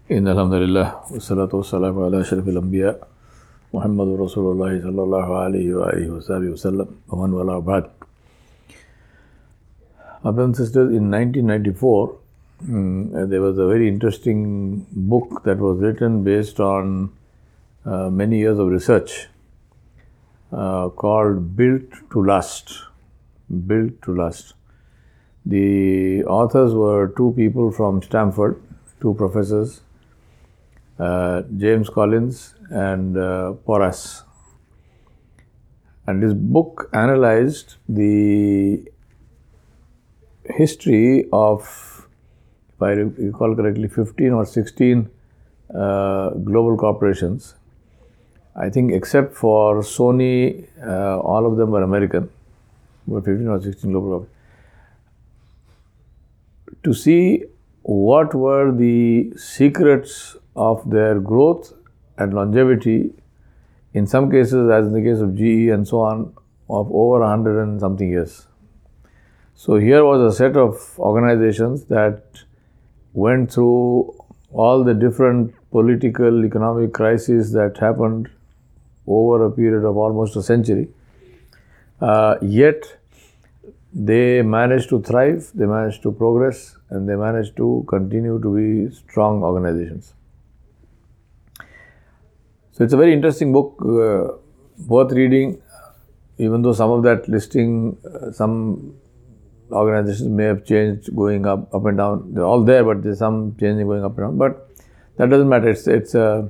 إن الحمد لله والصلاة والسلام على أشرف الأنبياء محمد رسول الله صلى الله عليه وآله وصحبه وسلم ومن والاه بعد. My brothers and sisters, in 1994, there was a very interesting book that was written based on many years of research called Built to Last. Built to Last. The authors were two people from Stanford, two professors, James Collins and Porras. And this book analyzed the history of, if I recall correctly, 15 or 16 global corporations. I think except for Sony, all of them were American, but 15 or 16 global corporations. To see what were the secrets of their growth and longevity, in some cases, as in the case of GE and so on, of over 100 and something years. So here was a set of organizations that went through all the different political, economic crises that happened over a period of almost a century. Yet they managed to thrive, they managed to progress, and they managed to continue to be strong organizations. So it's a very interesting book, worth reading, even though some of that listing, some organizations may have changed going up and down. They're all there, but there's some changing going up and down. But that doesn't matter. It's a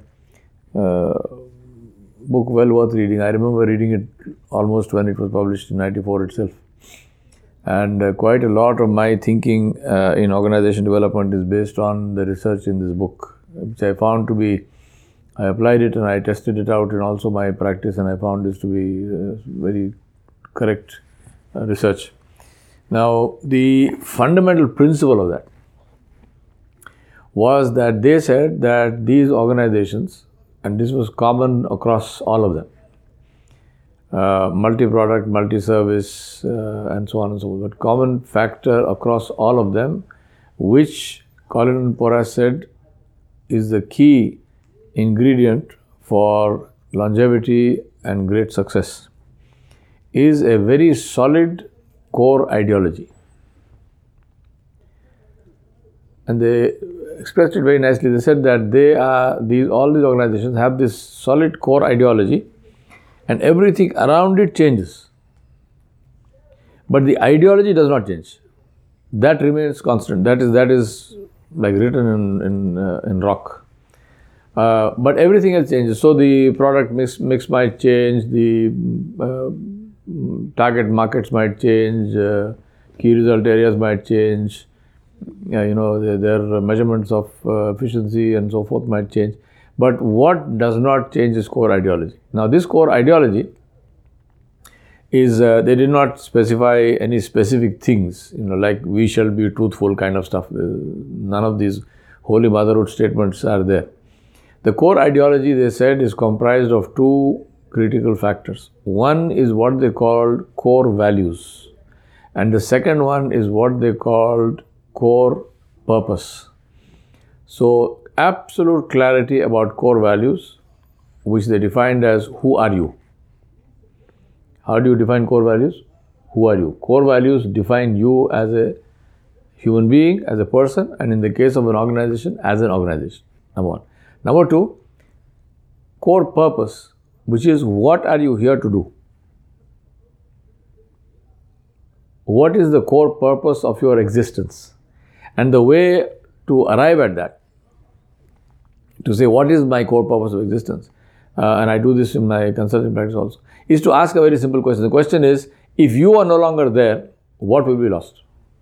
book well worth reading. I remember reading it almost when it was published in 94 itself. And quite a lot of my thinking in organization development is based on the research in this book, which I found to be, I applied it and I tested it out in also my practice, and I found this to be very correct research. Now, the fundamental principle of that was that they said that these organizations, and this was common across all of them, multi-product, multi-service, and so on and so forth, but common factor across all of them, which Collins and Porras said is the key ingredient for longevity and great success, is a very solid core ideology. And they expressed it very nicely. They said that all these organizations have this solid core ideology, and everything around it changes. But the ideology does not change. That remains constant. That is like written in rock. But everything else changes. So the product mix might change, the target markets might change, key result areas might change, their measurements of efficiency and so forth might change. But what does not change is core ideology. Now, this core ideology is, they did not specify any specific things, like we shall be truthful kind of stuff. None of these holy motherhood statements are there. The core ideology, they said, is comprised of two critical factors. One is what they called core values, and the second one is what they called core purpose. So, absolute clarity about core values, which they defined as who are you. How do you define core values? Who are you? Core values define you as a human being, as a person, and in the case of an organization, as an organization. Number one. Number two, core purpose, which is what are you here to do? What is the core purpose of your existence? And the way to arrive at that, to say what is my core purpose of existence, and I do this in my consulting practice also, is to ask a very simple question. The question is, if you are no longer there, what will be lost?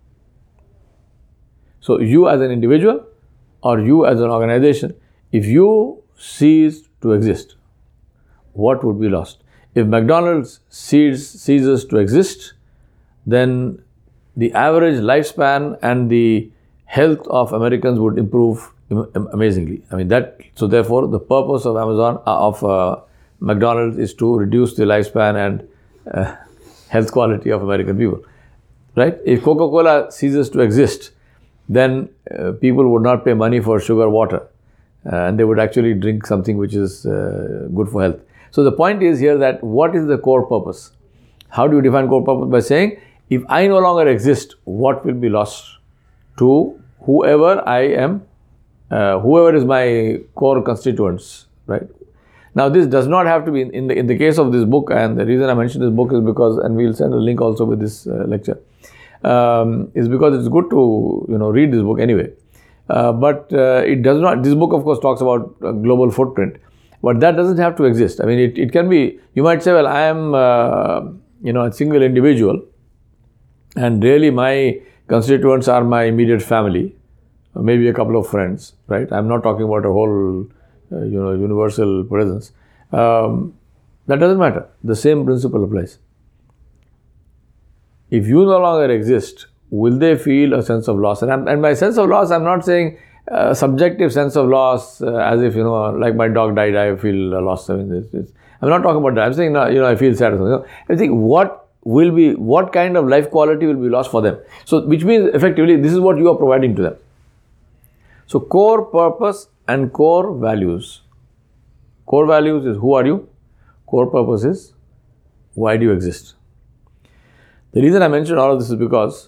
So you as an individual or you as an organization, if you cease to exist, what would be lost? If McDonald's ceases to exist, then the average lifespan and the health of Americans would improve amazingly. So therefore, the purpose of McDonald's is to reduce the lifespan and health quality of American people, right? If Coca-Cola ceases to exist, then people would not pay money for sugar water. and they would actually drink something which is good for health. So the point is here that what is the core purpose? How do you define core purpose? By saying, if I no longer exist, what will be lost to whoever I am, whoever is my core constituents, right? Now, this does not have to be in the case of this book, and the reason I mentioned this book is because, and we'll send a link also with this lecture, is because it's good to read this book anyway. But it does not. This book, of course, talks about global footprint, but that doesn't have to exist. I mean, it can be. You might say, well, I am a single individual, and really my constituents are my immediate family, maybe a couple of friends, right? I'm not talking about a whole universal presence. That doesn't matter. The same principle applies. If you no longer exist, will they feel a sense of loss? And by sense of loss, I'm not saying a subjective sense of loss, as if, like my dog died, I feel a loss. I mean, I'm not talking about that. I'm saying, I feel sad. I think what kind of life quality will be lost for them? So, which means effectively, this is what you are providing to them. So, core purpose and core values. Core values is who are you? Core purpose is why do you exist? The reason I mentioned all of this is because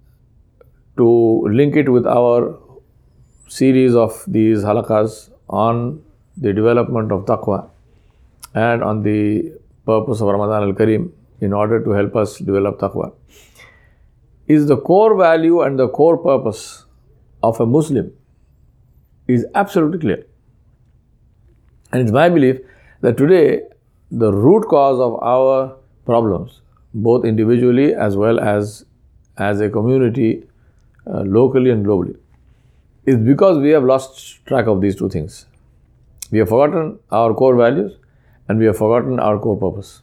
to link it with our series of these halakas on the development of taqwa and on the purpose of Ramadan al-Kareem in order to help us develop taqwa, is the core value and the core purpose of a Muslim is absolutely clear. And it's my belief that today the root cause of our problems, both individually as well as a community, locally and globally, is because we have lost track of these two things. We have forgotten our core values and we have forgotten our core purpose.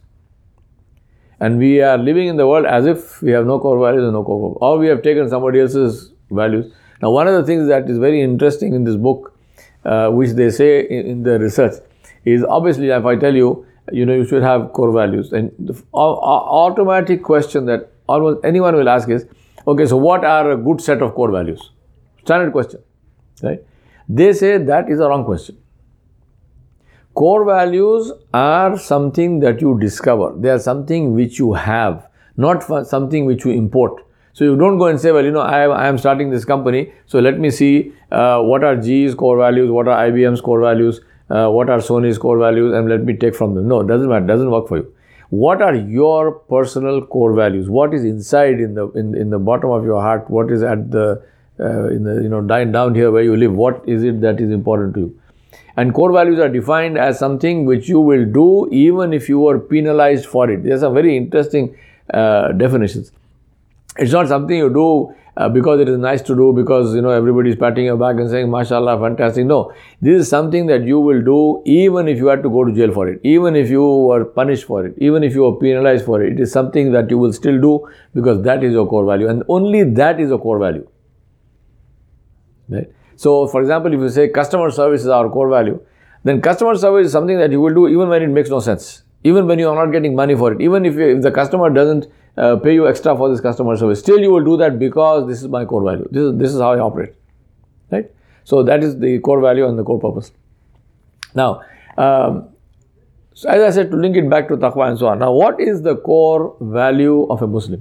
And we are living in the world as if we have no core values and no core purpose, or we have taken somebody else's values. Now, one of the things that is very interesting in this book, which they say in the research, is obviously if I tell you, you should have core values, and the automatic question that almost anyone will ask is, okay, so what are a good set of core values? Standard question, right? They say that is a wrong question. Core values are something that you discover. They are something which you have, not something which you import. So you don't go and say, well, I am starting this company, so let me see what are GE's core values, what are IBM's core values, what are Sony's core values, and let me take from them. No, it doesn't matter. It doesn't work for you. What are your personal core values? What is inside in the bottom of your heart? What is at the down here where you live? What is it that is important to you? And core values are defined as something which you will do even if you were penalized for it. There's some very interesting definitions. It's not something you do because it is nice to do, because everybody is patting your back and saying, mashallah, fantastic. No, this is something that you will do even if you had to go to jail for it, even if you were punished for it, even if you were penalized for it. It is something that you will still do because that is your core value, and only that is a core value. Right? So, for example, if you say customer service is our core value, then customer service is something that you will do even when it makes no sense, even when you are not getting money for it, even if the customer doesn't pay you extra for this customer service, still you will do that because this is my core value. This is how I operate, right? So that is the core value and the core purpose. Now, so as I said, to link it back to taqwa and so on. Now, what is the core value of a Muslim?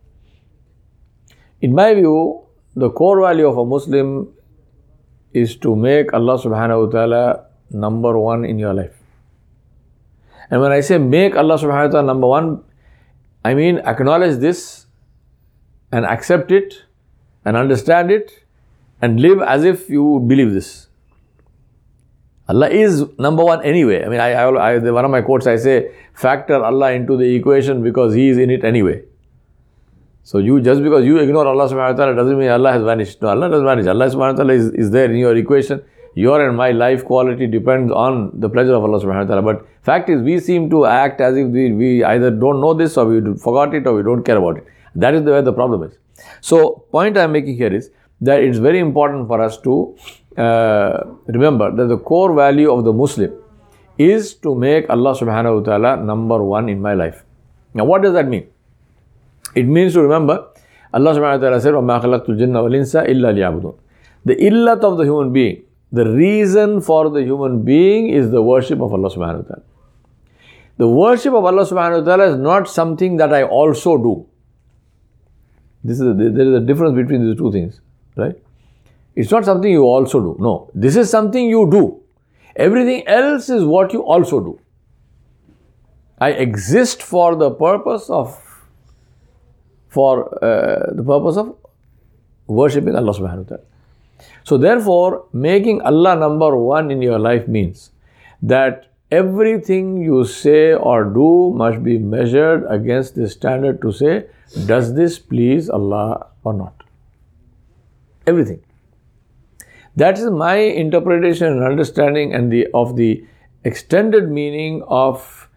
In my view, the core value of a Muslim is to make Allah subhanahu wa ta'ala number one in your life. And when I say make Allah subhanahu wa ta'ala number one, I mean acknowledge this and accept it and understand it and live as if you believe this. Allah is number one anyway. I mean, one of my quotes, I say, factor Allah into the equation because He is in it anyway. So just because you ignore Allah subhanahu wa ta'ala doesn't mean Allah has vanished. No, Allah doesn't vanish. Allah subhanahu wa ta'ala is there in your equation. Your and my life quality depends on the pleasure of Allah subhanahu wa ta'ala. But fact is, we seem to act as if we either don't know this, or we forgot it, or we don't care about it. That is where the problem is. So, point I am making here is that it's very important for us to remember that the core value of the Muslim is to make Allah subhanahu wa ta'ala number one in my life. Now, what does that mean? It means to remember, Allah subhanahu wa ta'ala said, وَمَا خَلَقْتُ الْجِنَّ وَالْإِنسَ إِلَّا لِيَعْبُدُونَ. The illat of the human being The reason for the human being is the worship of Allah subhanahu wa ta'ala. The worship of Allah subhanahu wa ta'ala is not something that I also do. There is a difference between these two things, right? It's not something you also do. No, this is something you do. Everything else is what you also do. I exist for the purpose of worshipping Allah subhanahu wa ta'ala. So therefore, making Allah number one in your life means that everything you say or do must be measured against this standard to say, does this please Allah or not? Everything. That is my interpretation and understanding of the extended meaning of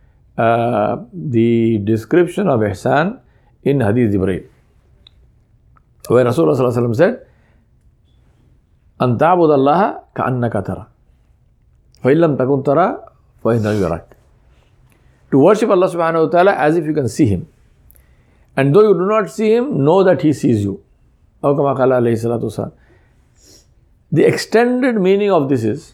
the description of ihsan in Hadith Jibreel, where Rasulullah sallallahu alaihi wasallam said, "An ta'bud Allah ka'annaka tara, fa illam takun tara, fa innahu yarak." To worship Allah subhanahu wa ta'ala as if you can see Him, and though you do not see Him, know that He sees you. Aw kama qala alayhi salatu wasalam. The extended meaning of this is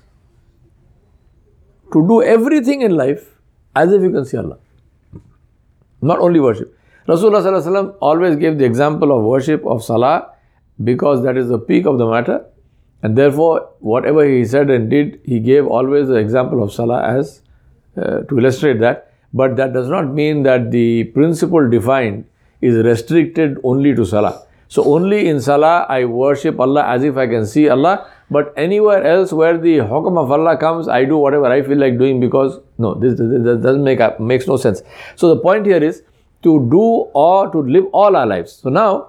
to do everything in life as if you can see Allah. Not only worship. Rasulullah sallallahu alaihi wasallam always gave the example of worship of salah because that is the peak of the matter, and therefore whatever he said and did, he gave always the example of salah as to illustrate that. But that does not mean that the principle defined is restricted only to salah. So only in salah I worship Allah as if I can see Allah, but anywhere else where the hukm of Allah comes, I do whatever I feel like doing because no, this doesn't makes no sense. So the point here is to do or to live all our lives. So now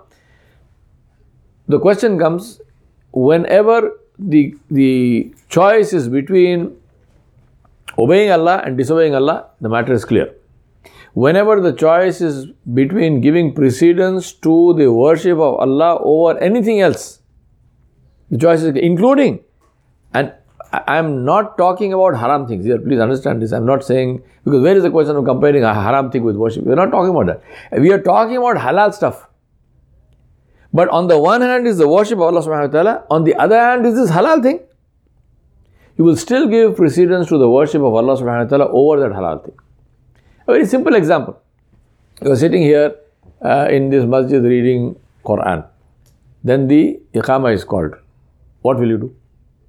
the question comes, whenever the choice is between obeying Allah and disobeying Allah, the matter is clear. Whenever the choice is between giving precedence to the worship of Allah over anything else, the choice is including, and I am not talking about haram things here, please understand this. I am not saying, because where is the question of comparing a haram thing with worship? We are not talking about that. We are talking about halal stuff. But on the one hand is the worship of Allah subhanahu wa ta'ala, on the other hand is this halal thing. You will still give precedence to the worship of Allah subhanahu wa ta'ala over that halal thing. A very simple example. You are sitting here in this masjid reading Quran. Then the iqamah is called. What will you do?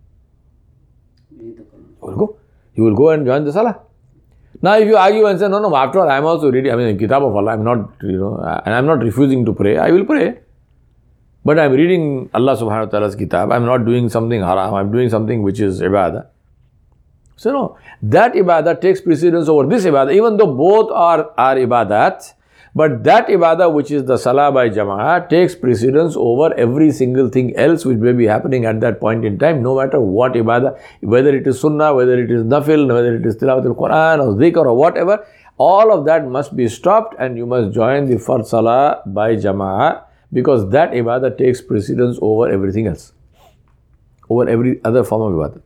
You will go and join the salah. Now if you argue and say, no, after all I am also reading, Kitab of Allah, I am not, and I am not refusing to pray, I will pray. But I am reading Allah subhanahu wa ta'ala's kitab, I am not doing something haram, I am doing something which is ibadah. So no, that ibadah takes precedence over this ibadah, even though both are ibadat, but that ibadah which is the salah by jama'ah takes precedence over every single thing else which may be happening at that point in time, no matter what ibadah, whether it is sunnah, whether it is nafil, whether it is tilawat al-Quran or dhikr or whatever, all of that must be stopped and you must join the fard salah by jama'ah, because that ibadah takes precedence over everything else, over every other form of ibadah.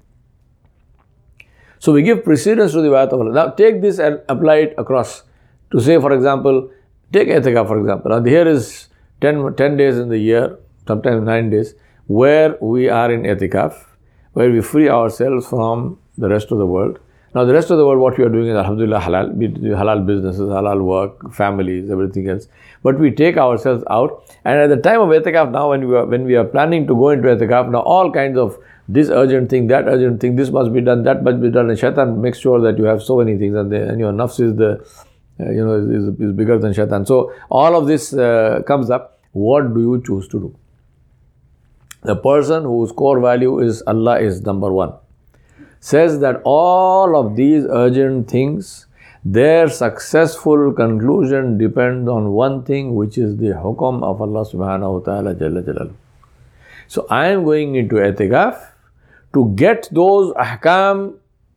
So we give precedence to the ibadah of Allah. Now take this and apply it across. To say, for example, take etikaf for example. Now here is 10 days in the year, sometimes 9 days, where we are in etikaf, where we free ourselves from the rest of the world. Now the rest of the world, what we are doing is alhamdulillah halal, halal businesses, halal work, families, everything else. But we take ourselves out, and at the time of etikaf now, when we are planning to go into etikaf, now all kinds of this urgent thing, that urgent thing, this must be done, that must be done, and shaitan makes sure that you have so many things, and your nafs is is bigger than shaitan. So all of this comes up. What do you choose to do? The person whose core value is Allah is number one says that all of these urgent things, their successful conclusion depends on one thing, which is the hukam of Allah subhanahu wa ta'ala jalla jalaluhu. So I am going into etikaf to get those ahkam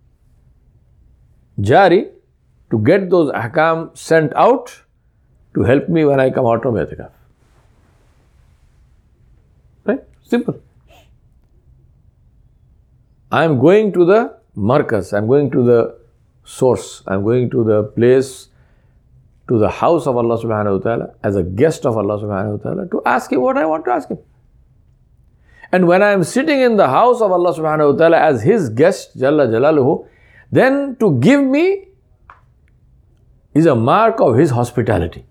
jari, to get those ahkam sent out to help me when I come out of etikaf. Right? Simple. I am going to the markaz, I am going to the source, I am going to the place, to the house of Allah subhanahu wa ta'ala, as a guest of Allah subhanahu wa ta'ala, to ask Him what I want to ask Him. And when I am sitting in the house of Allah subhanahu wa ta'ala as His guest, Jalla Jalaluhu, then to give me is a mark of His hospitality.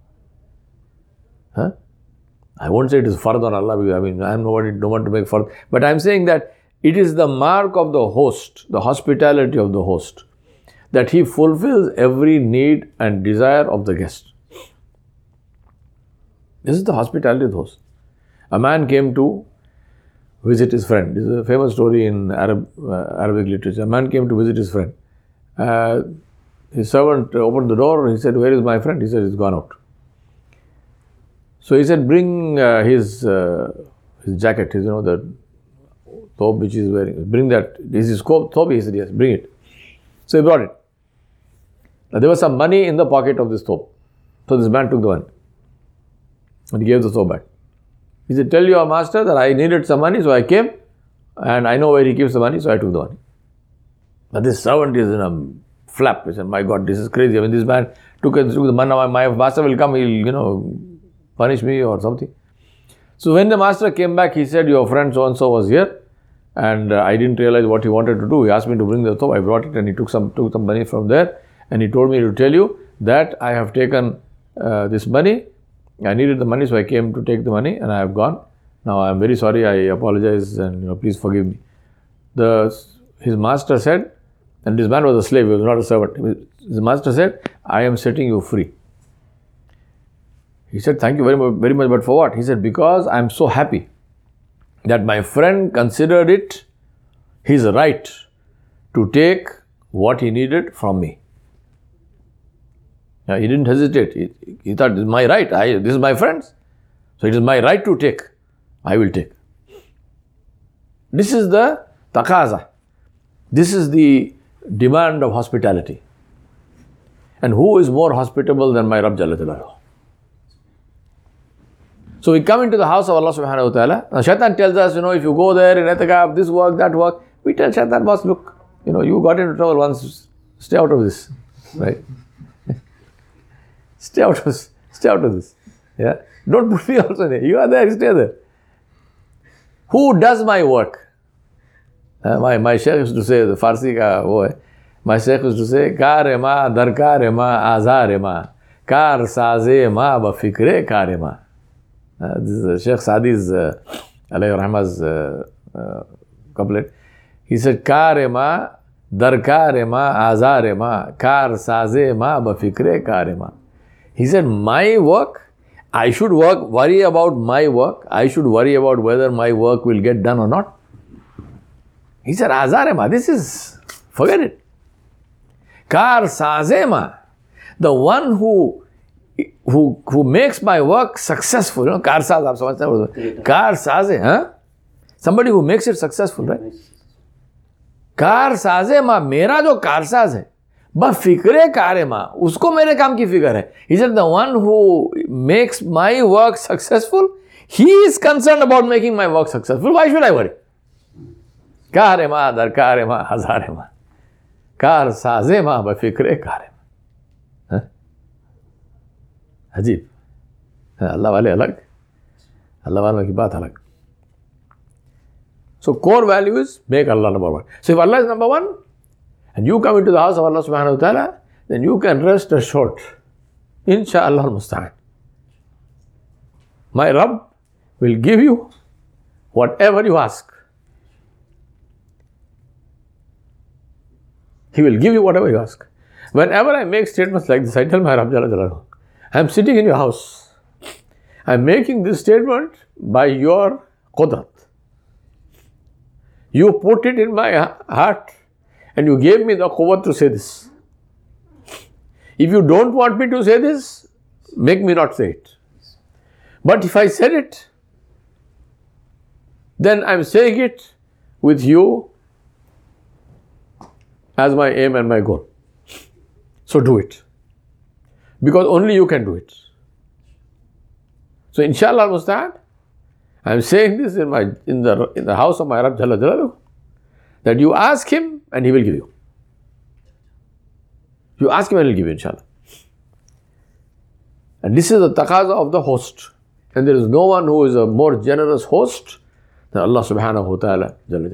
Huh? I won't say it is fard on Allah, because I am nobody, don't want to make fard, but I am saying that it is the mark of the host, the hospitality of the host, that he fulfills every need and desire of the guest. This is the hospitality of the host. A man came to visit his friend. This is a famous story in Arabic literature. A man came to visit his friend. His servant opened the door. He said, "Where is my friend?" He said, "He's gone out." So he said, "Bring his jacket, the thobe which he is wearing. Bring that. Is his thobe?" He said, "Yes, bring it." So he brought it. Now, there was some money in the pocket of this thobe. So this man took the money and he gave the thobe back. He said, "Tell your master that I needed some money, so I came, and I know where he keeps the money, so I took the money." But this servant is in a flap. He said, "My God, this is crazy. This man took the money. My master will come, he'll, punish me or something." So when the master came back, he said, "Your friend so-and-so was here, and I didn't realize what he wanted to do. He asked me to bring the thobe. I brought it, and he took some money from there, and he told me to tell you that I have taken this money. I needed the money, so I came to take the money, and I have gone. Now I am very sorry. I apologize, and please forgive me." His master said, and this man was a slave, he was not a servant. His master said, "I am setting you free." He said, "Thank you very much, but for what?" He said, "Because I am so happy that my friend considered it his right to take what he needed from me." He didn't hesitate. He thought, "This is my right. This is my friend's. So it is my right to take. I will take." This is the taqaza. This is the demand of hospitality. And who is more hospitable than my Rabb Jalla Jalaluhu? So we come into the house of Allah subhanahu wa ta'ala. Now Shaitan tells us, if you go there in itikaf, this work, that work. We tell Shaitan, "Boss, look, you got into trouble once. Stay out of this." Right? Stay out of this. Yeah? Don't put me also there. You are there, stay there. Who does my work? My Shaykh used to say, the Farsi ka wo hai. My Shaykh used to say, "Kare ma, darkare ma, azare ma, kar saze ma, ba fikre kare ma." This is Shaykh Sadi's, alayhi rahma's couplet. He said, "Kare ma, darkare ma, azare ma, kar saze ma, ba fikre kare ma." He said, my work, I should worry about my work. I should worry about whether my work will get done or not. He said, "Azarema, this is, forget it." Kar sazema, the one who makes my work successful. Kar saz, aap samajhte ho? Kar saze, huh? Somebody who makes it successful, right? Kar sazema, mera jo karsaz hai, ba fikre karema, usko mere kaam ki fikr hai. He said, the one who makes my work successful, he is concerned about making my work successful. Why should I worry? Karema, dar karema, hazarema. Kar sazema, ba fikre karema. Ajib. Allah wale alag. Allah wale ki baat alag. So core value is make Allah number one. So if Allah is number one, and you come into the house of Allah subhanahu wa ta'ala, then you can rest assured, insha'Allah al-musta'an. My Rabb will give you whatever you ask. He will give you whatever you ask. Whenever I make statements like this, I tell my Rabb Jalla Jalaluhu, I am sitting in your house. I am making this statement by your qudrat. You put it in my heart and you gave me the quwwat to say this. If you don't want me to say this, make me not say it. But if I said it, then I am saying it with you as my aim and my goal. So do it. Because only you can do it. So inshallah al-musta'an, I am saying this in the house of my Rabb Jalla Jalaluhu, that you ask him and he will give you. You ask him and he will give you, inshallah. And this is the taqaza of the host. And there is no one who is a more generous host than Allah subhanahu wa ta'ala.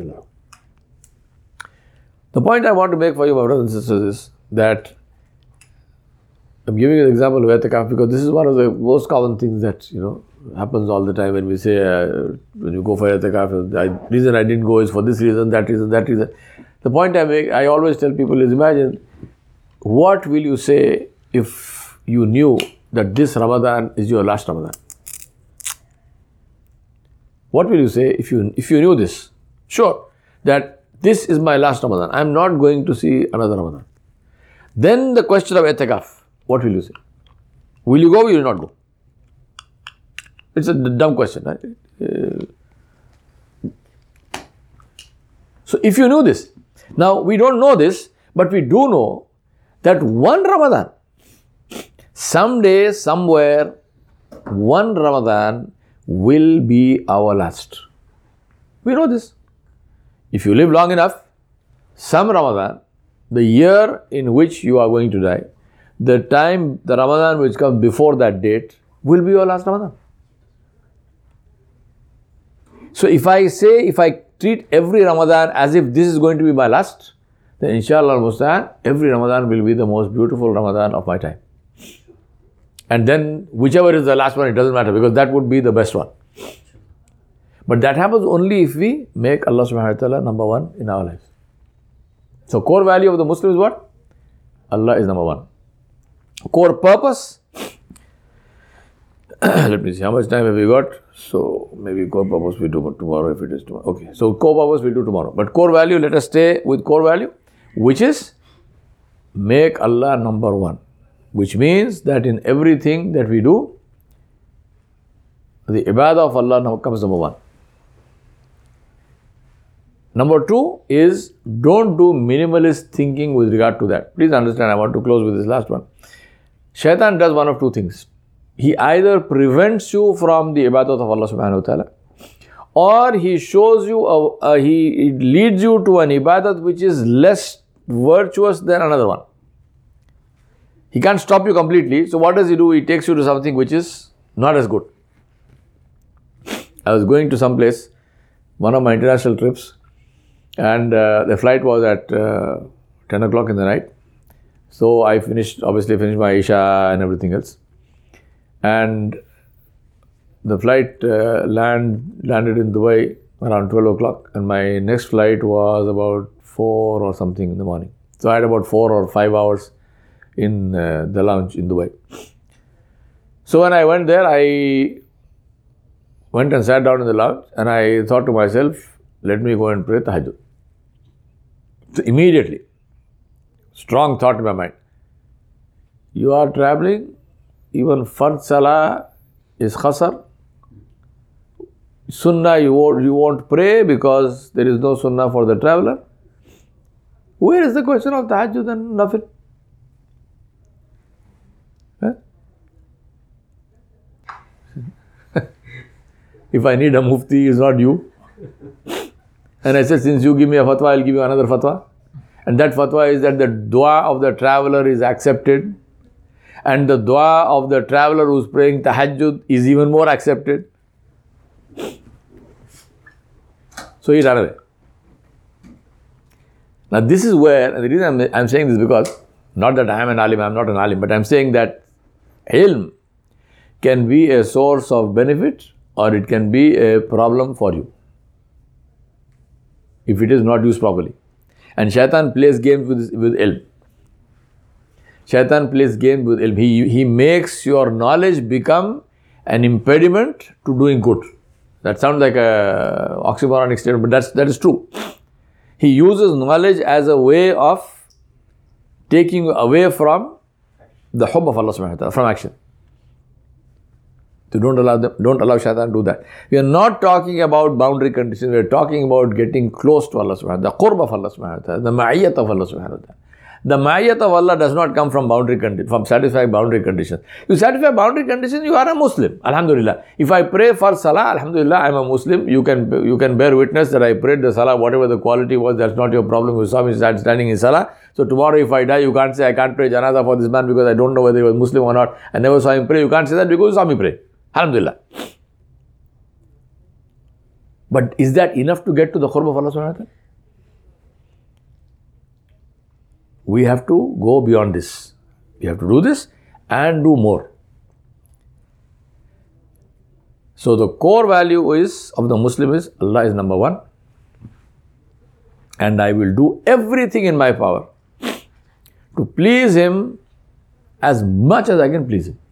The point I want to make for you, my brothers and sisters, is that I'm giving you the example of i'tikaf because this is one of the most common things that, happens all the time when we say, when you go for i'tikaf, the reason I didn't go is for this reason, that reason, that reason. The point I make, I always tell people is, imagine, what will you say if you knew that this Ramadan is your last Ramadan? What will you say if you knew this? Sure, that this is my last Ramadan. I'm not going to see another Ramadan. Then the question of i'tikaf, what will you say? Will you go or will you not go? It's a dumb question, right? So if you knew this, now we don't know this, but we do know that one Ramadan, someday, somewhere, one Ramadan will be our last. We know this. If you live long enough, some Ramadan, the year in which you are going to die, the Ramadan which comes before that date will be your last Ramadan. So if I treat every Ramadan as if this is going to be my last, then inshallah al-Musta'an, every Ramadan will be the most beautiful Ramadan of my time. And then whichever is the last one, it doesn't matter because that would be the best one. But that happens only if we make Allah subhanahu wa ta'ala number one in our lives. So core value of the Muslim is what? Allah is number one. Core purpose. Let me see, how much time have we got? So maybe core purpose we do tomorrow if it is tomorrow. Okay, so core purpose we'll do tomorrow. But core value, let us stay with core value, which is make Allah number one. Which means that in everything that we do, the ibadah of Allah comes number one. Number two is don't do minimalist thinking with regard to that. Please understand, I want to close with this last one. Shaitan does one of two things. He either prevents you from the ibadah of Allah subhanahu wa ta'ala, or he shows you, he leads you to an ibadah which is less virtuous than another one. He can't stop you completely. So what does he do? He takes you to something which is not as good. I was going to some place, one of my international trips, and the flight was at 10 o'clock in the night. So I obviously finished my Isha and everything else. And the flight landed in Dubai around 12 o'clock, and my next flight was about 4 or something in the morning. So I had about 4 or 5 hours in the lounge in Dubai. So when I went there, I went and sat down in the lounge, and I thought to myself, let me go and pray tahajjud. So immediately, strong thought in my mind. You are traveling, even Fard Salah is khasar. Sunnah you won't pray because there is no Sunnah for the traveler. Where is the question of tahajjud and nafil? If I need a mufti, it's not you. And I said, since you give me a fatwa, I'll give you another fatwa. And that fatwa is that the dua of the traveler is accepted. And the dua of the traveler who's praying tahajjud is even more accepted. So he ran away. Now this is where, and the reason I'm saying this because, not that I am an alim, I'm not an alim, but I'm saying that ilm can be a source of benefit or it can be a problem for you if it is not used properly. And shaitan plays games with ilm. Shaitan plays games with ilm. He makes your knowledge become an impediment to doing good. That sounds like a oxymoronic statement, but that is true. He uses knowledge as a way of taking you away from the hubb of Allah subhanahu wa ta'ala, from action. So don't allow shaitan to do that. We are not talking about boundary conditions, we are talking about getting close to Allah subhanahu wa ta'ala, the qurb of Allah subhanahu wa ta'ala, the ma'iyyat of Allah subhanahu wa ta'ala. The ma'iyyat of Allah does not come from from satisfying boundary conditions. You satisfy boundary conditions, you are a Muslim. Alhamdulillah. If I pray for salah, alhamdulillah, I am a Muslim. You can bear witness that I prayed the salah, whatever the quality was, that's not your problem. You saw me standing in salah. So tomorrow if I die, you can't say I can't pray janazah for this man because I don't know whether he was Muslim or not. I never saw him pray. You can't say that because you saw me pray. Alhamdulillah. But is that enough to get to the qurb of Allah subhanahu wa ta'ala? We have to go beyond this. We have to do this and do more. So the core value of the Muslim is Allah is number one, and I will do everything in my power to please Him as much as I can please Him.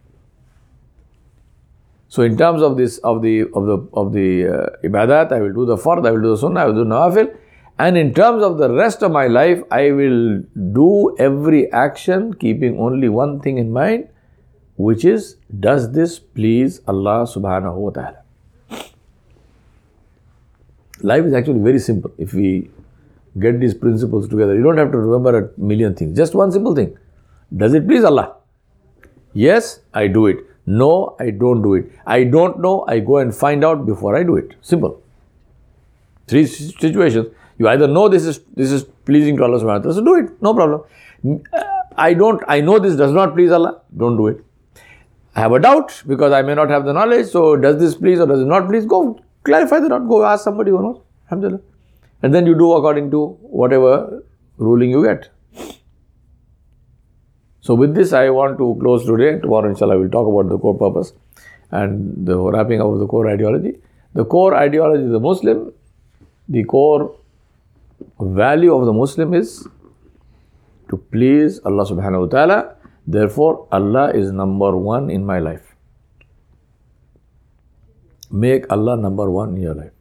So in terms of this, of the ibadat, I will do the fard, I will do the sunnah, I will do nawafil. And in terms of the rest of my life, I will do every action keeping only one thing in mind, which is, does this please Allah subhanahu wa ta'ala? Life is actually very simple if we get these principles together. You don't have to remember a million things. Just one simple thing. Does it please Allah? Yes, I do it. No, I don't do it. I don't know, I go and find out before I do it. Simple. 3 situations. You either know this is pleasing to Allah subhanahu wa ta'ala, so do it, no problem. I know this does not please Allah, don't do it. I have a doubt because I may not have the knowledge, so does this please or does it not please? Go clarify the doubt, go ask somebody who knows. Alhamdulillah. And then you do according to whatever ruling you get. So with this, I want to close today. Tomorrow, inshallah, we will talk about the core purpose and the wrapping up of the core ideology. The core ideology of the Muslim, the core value of the Muslim is to please Allah subhanahu wa ta'ala. Therefore, Allah is number one in my life. Make Allah number one in your life.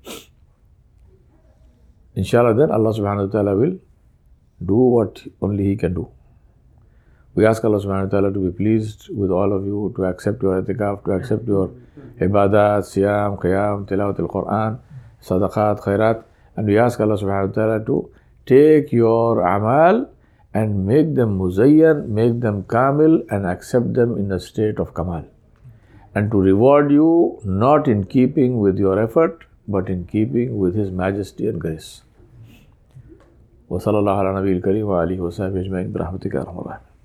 Inshallah, then Allah subhanahu wa ta'ala will do what only He can do. We ask Allah subhanahu wa ta'ala to be pleased with all of you, to accept your itikaf, to accept your ibadat, siyam, qiyam, tilawat al-Quran, sadaqat, khairat. And we ask Allah subhanahu wa ta'ala to take your amal and make them muzayyan, make them kamil, and accept them in a state of kamal. And to reward you not in keeping with your effort, but in keeping with His majesty and grace. Wa sallallahu ala nabiyil kareem wa alihi wa sahbihi ajma'in bi rahmatika ya arhamar rahimin.